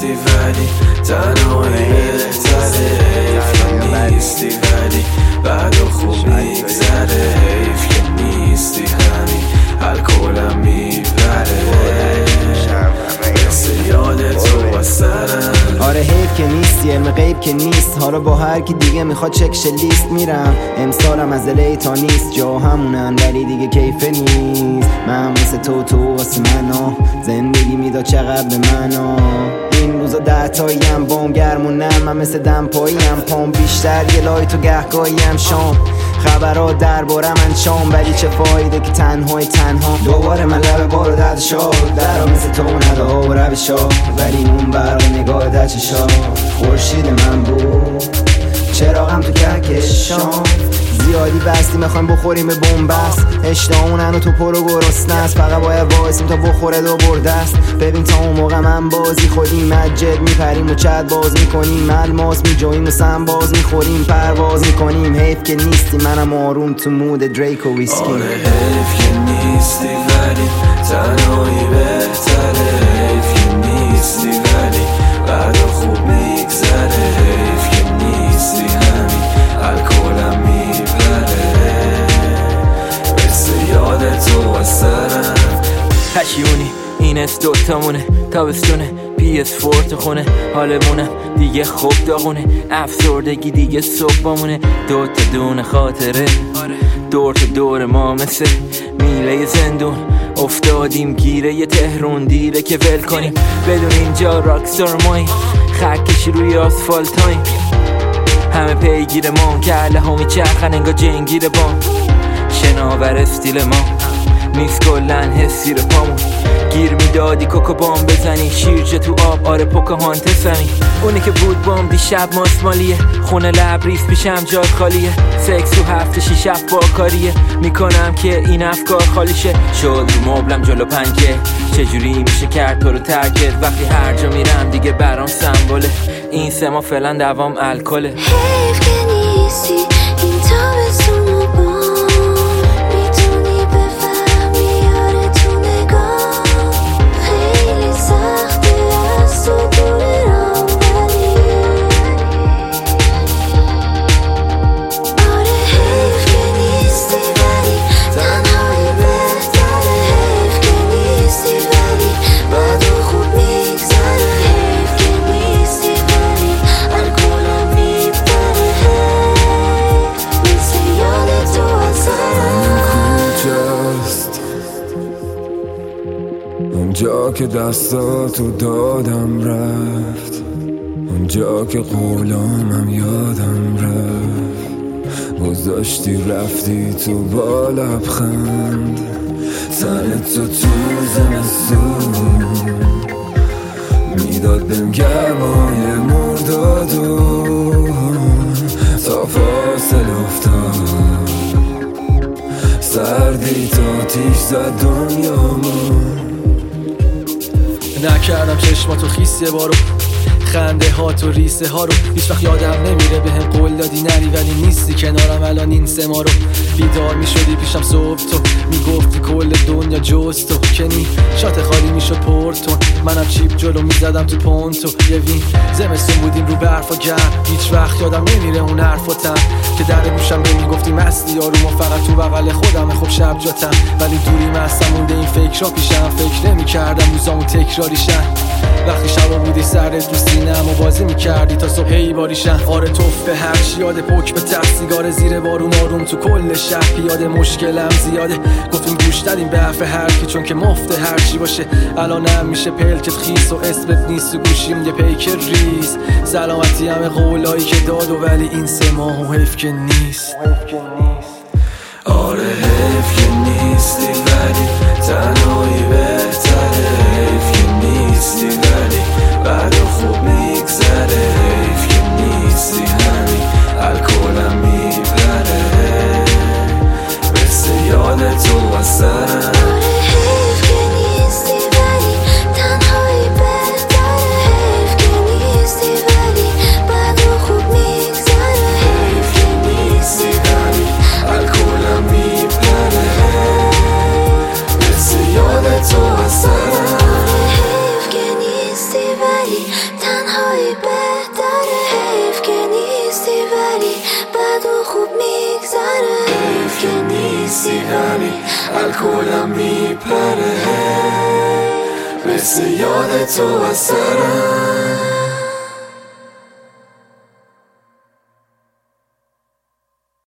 نیستی ولی تنهایی بهتره، حیف که نیستی ولی بعد و خوب میگذره، حیف که نیستی همین الکلم میبره، مثل یاد تو از سرم. آره حیف که نیستی، علم غیب که نیست، حالا با هر کی دیگه میخواد چکش لیست میرم. امسالم از الی تا نیست، جا همونن ولی دیگه کیف نیست. من واسه تو واسه منو، زندگی میداد چقدر به منو. این روزا 10 تاییم بام گرمونم، من مثل دمپاییم، پام بیشتر یه لایت و گهگاهیم شام. خبرها درباره من شام، ولی چه فایده که تنها دوباره من لب بارو درد شاد، درها مثل تو نده ها و روشا، ولی اون برق نگاه در چشا خورشید من بود، چراغم تو کهکشان. زیادی بستی میخوایم بخوریم به بنبست، اشتهامونن و تو پرو گرسنه است، فقط باید وایسیم تا بخوره دو برده است. ببین تا اون موقع من بازی خودیم، مجد میپریم و چت باز میکنیم، الماس میجویم و سم باز میخوریم، پرواز میکنیم. حیف که نیستی، منم آروم تو مود دریک و ویسکی. آره حیف که نیستی ولی تنهایی بهتره، حیف که نیستی ولی بعد خوب میگذره، حیف که نیستی همین الکلم میبره، مثل یاد تو از سرم. پشیونی این از دوتامونه، تابستونه PS4 تو خونه، حالمونم دیگه خوب داغونه، افسردگی دیگه صبحمونه، دوتا دونه خاطره دور تا دور ما مثل میله زندون، افتادیم گیره یه تهرون دیره که ول کنیم، بدون اینجا راکستار ماییم، خکشی روی آسفالتاییم، همه پیگیر ما، کله ها میچرخن انگا جنگیر بام، شناور استیل ما نیست کلن حسی رو پامون، گیر میدادی کوکو بام بزنی، شیرجه تو آب آره پوکاهانتس همین، اونی که بود بام دیشب ماسمالیه، خونه لبریز پیشم جاد خالیه، سکس تو هفته 6 با کاریه، میکنم که این افکار خالیشه، شد رو مبلم جلو پنکه، چجوری میشه کرد تو رو ترکت، وقتی هر جا میرم دیگه برام سمبوله، این سه ما فعلا دوام الکله. حیف که نیستی این تابستون و بام، میتونی بفهمی یاره تو نگاه، خیلی سخته از تو دور رام، ولی آره حیف که نیستی ولی تنهایی بهتره، حیف که نیستی ولی بعد خوب میگذره، حیف که نیستی ولی الکلم میبره، مثل یاد تو از سرم. کجاست اونجا که دستاتو دادم رفت، اونجا که قولامم یادم رفت، گذاشتی رفتی تو با لبخند، تنتو تو زمستون میداد بهم گرمای مردادو، تا فاصله افتاد سردی تا تیش زد دنیامون. نکردم چشماتو خیس یه بارو، خنده ها تو ریسه ها رو هیچ وقت یادم نمیره، به هم قول دادی نری ولی نیستی کنارم، الان این سه ما رو بیدار میشدی پیشم صبح تو میگفتی کل دنیا جز تو، کنی شات خالی میشد پورتون، منم چیپ جلو میزدم تو پونتو، یه وین زمستون بودیم رو برف و گرم، هیچ وقت یادم نمیره اون حرفاتم که در گوشم به میگفتی مستی یارو، ما فقط تو بغل خودم، خب شب جاتم ولی دوری مستم مونده، این فکر را پیشم فکر نمیکردم روزامو تکراریشن، وقتی شبا بودی سرت تو سینم و بازی میکردی تا صبح هی باریشن، آره توف به هر چی یاد پک به ته، سیگار زیر بارون آروم تو کل شهر، پیاده مشکلم زیاده، گفتیم گوش دادیم به حرف هر کی چون که مفته هر چی باشه، الانم میشه پلکت خیس و اسمت نیست و گوشیم یه پیک ریز، سلامتی همه قولایی که داد و ولی این سه ماه حیف که نیست. آره حیف که نیستی ولی تنهایی بهتره، حیف که نیستی ولی بعد خوب میگذره، حیف که نیستی همین الکلم میبره، مثل یاد تو از سرم. حیف که نیستی ولی تنهایی بهتره، حیف که نیستی ولی بعد خوب میگذره، حیف که نیستی همین الکلم میبره، مثل یاد یعنی الکلم میپره مثل یاد تو از سرم